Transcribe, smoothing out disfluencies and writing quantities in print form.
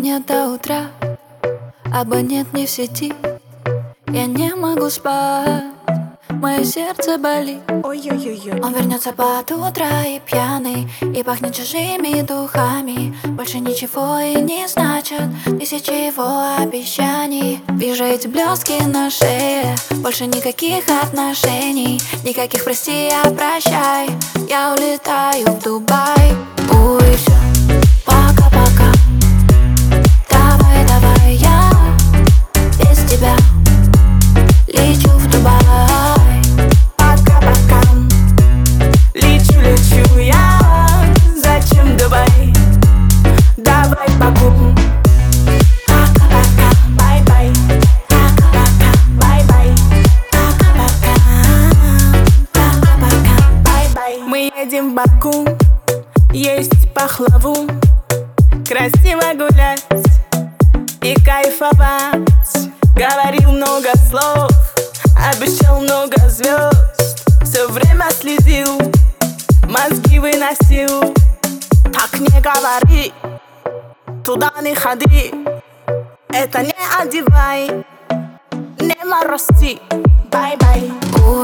нет до утра, абонент не в сети. Я не могу спать, мое сердце болит. Ой-ой-ой. Он вернется под утро и пьяный, и пахнет чужими духами. Больше ничего и не значит тысячи его обещаний. Вижу эти блестки на шее, больше никаких отношений, никаких прости, а прощай. Я улетаю в Дубай. Ой, все, пока-пока. Давай, давай, я без тебя лечу в Дубай. Пока-пока. Лечу я. Зачем Дубай? Давай Баку. Пока-пока. Бай-бай. Пока-пока. Бай-бай. Пока-пока. Пока-пока. Бай-бай. Мы едем в Баку, есть пахлаву, красиво гулять и кайфовать. Говорил много слов, обещал много звезд, все время следил, мозги выносил. Так не говори, туда не ходи, это не одевай, не морозти. Бай-бай.